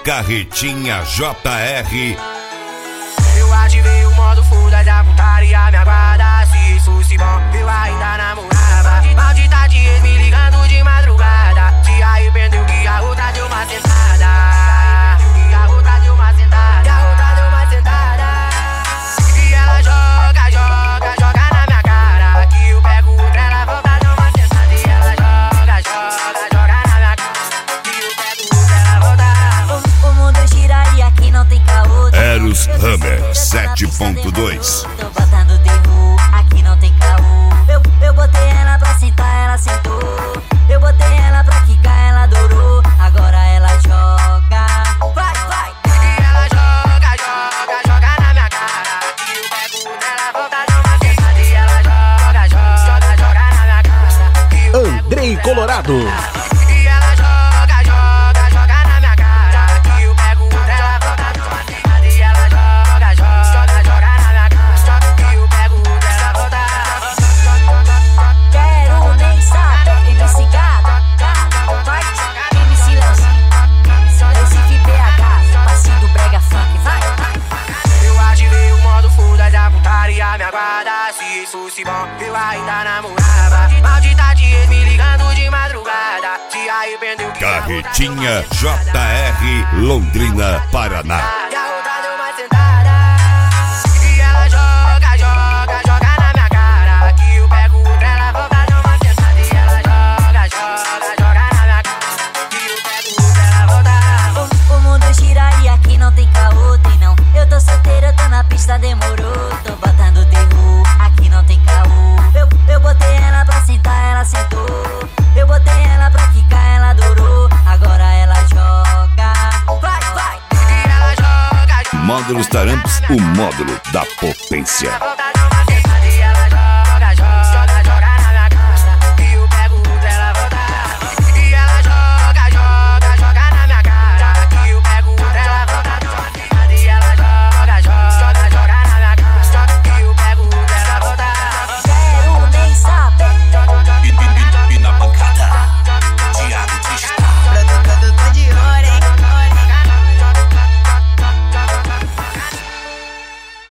Carretinha JR. Eu ativei o modo foda da putaria, me aguarda. Se isso fosse bom, eu ainda namorava. Maldita de ex me ligando de madrugada. Se arrependeu que a outra deu uma sentada. E a outra deu uma sentada. E a outra deu uma sentada. E ela joga, joga, joga na minha cara. Que eu pego outra, ela volta, deu uma sentada. E ela joga, joga, joga na minha cara. Que eu pego outra, ela volta. O mundo gira e aqui não tem caô. Eros Hammer 7.2. Tô botando terror, aqui não tem caô. Eu botei ela pra sentar, ela sentou. Eu botei ela pra quicar, ela adorou. Agora ela joga, vai, vai. E ela joga, joga, joga na minha cara. Que eu pego nela, volta, dá uma sentada. E ela joga, joga, joga na minha cara. Que eu pego Andrei Colorado. E ela joga, joga, joga na minha cara. Que eu pego nela, volta, dá uma sentada. E ela joga, joga, joga na minha cara. Que eu pego nela, volta. Quero nem saber, MC Gato, vai, MC Leozinho, Recife BH, passinho do brega funk, vai. Eu ativei o modo foda da putaria, me aguarda. Se isso fosse bom, eu ainda namorava. Maldita de ex me ligando de madrugada. Se arrependeu que Carretinha JR, Londrina, Paraná. e a outra deu uma sentada. E ela joga, joga, joga na minha cara. Que eu pego outra, ela volta, deu uma sentada. E ela joga, joga, joga na minha cara. Que eu pego outra, ela volta. O mundo gira e aqui não tem caô, tem não. Eu tô solteira, tô na pista, demorou. Tô botando terror, aqui não tem caô. Eu botei ela pra sentar, ela sentou. Eu botei ela pra quicar, ela adorou. Agora ela joga, vai, vai. E ela joga, joga. Módulos Taramps, o módulo da potência.